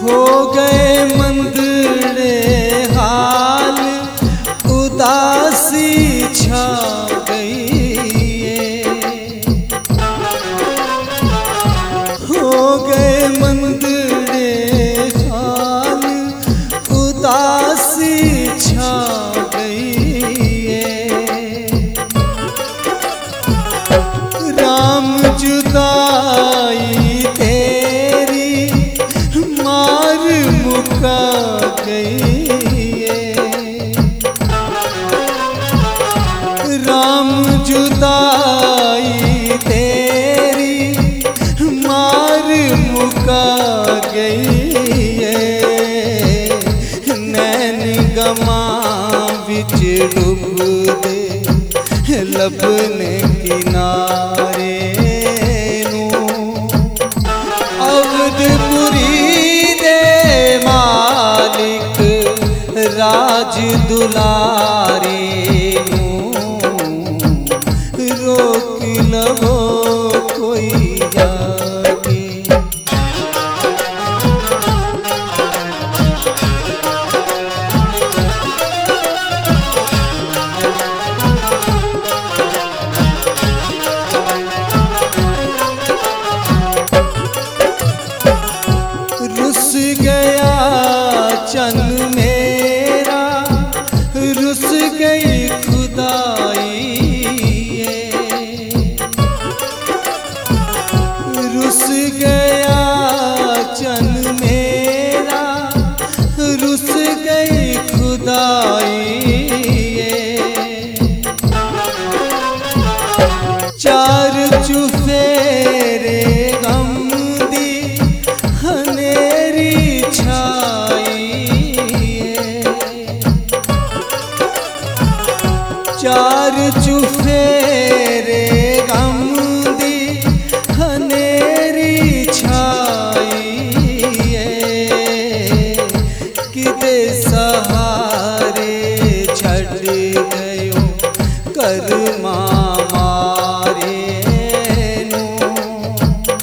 हो गए मंदड़े हाल, उदासी छा गई। हो गए मंदड़े हाल, उदासी छा गई। राम जुदाई तेरी मार मुका गई। राम जुदाई तेरी मार मुका गई। नैन गमा विच डुबदे लबने किनारे नूं, अवधपुरी दे मालिक राज दुलारे नूं, रोक लवो कोई जाके। रुस गया चन मेरा, रुस गई खुदाई। रुस गया चन मेरा, रुस गई खुदाई। चार चुफेरे गम दी हनेरी छाई। चार चुफेरे गम दी हनेरी छाई। किदे सहारे छड़ गयो कर्मा मारे नूं,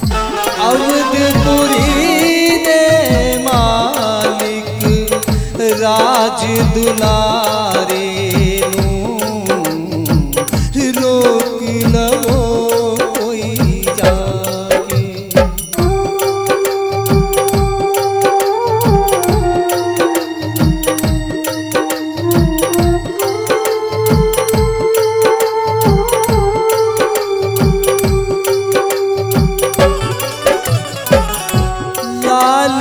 अवधपुरी दे मालिक राज दुलारे नूं, रोक लवो कोई जाके। लाल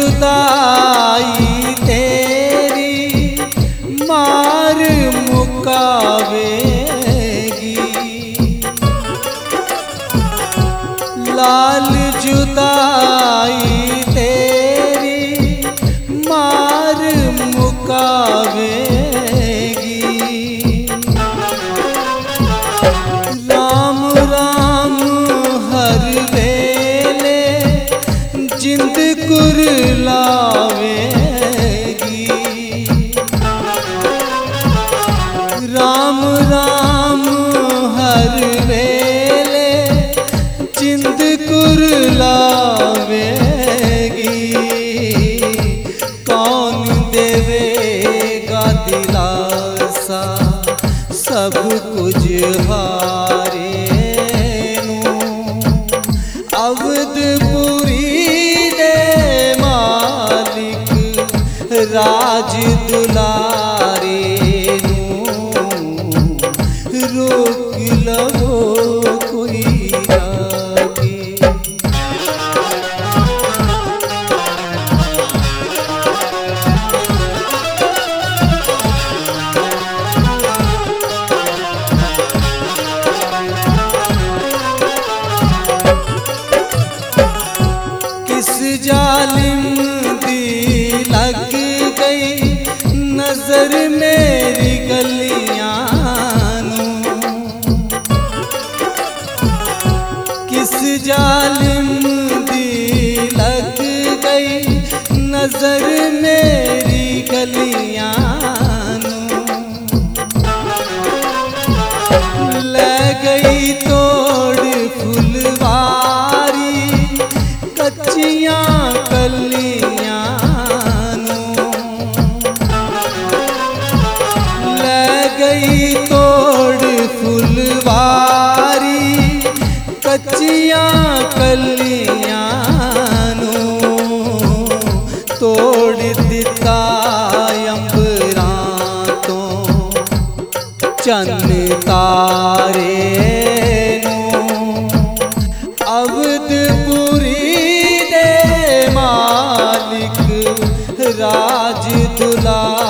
जुदाई तेरी मार मुकावेगी। लाल जुदाई तेरी मार मुकावेगी। राम राम हर वेले जिंद कुरलावेगी। राम राम हर वेले जिंद कुरलावेगी। कौन देवेगा दिलासा सब कुछ हारे नूं, अवधपुरी दे मालिक राज दुलारे नूं, रोक लवो कोई जाके। किस जालिम दी लग गई नजर मेरी गलियां नूं, किस जालिम दी लग गई नजर मेरी गलियां नूं, ले गई तोड़ फुलवारी कच्चियां कलियां कलियां कलियां नू तोड़ दिता अंबरां तो चन्न तारे नू अवधपुरी दे मालिक राज दुलारे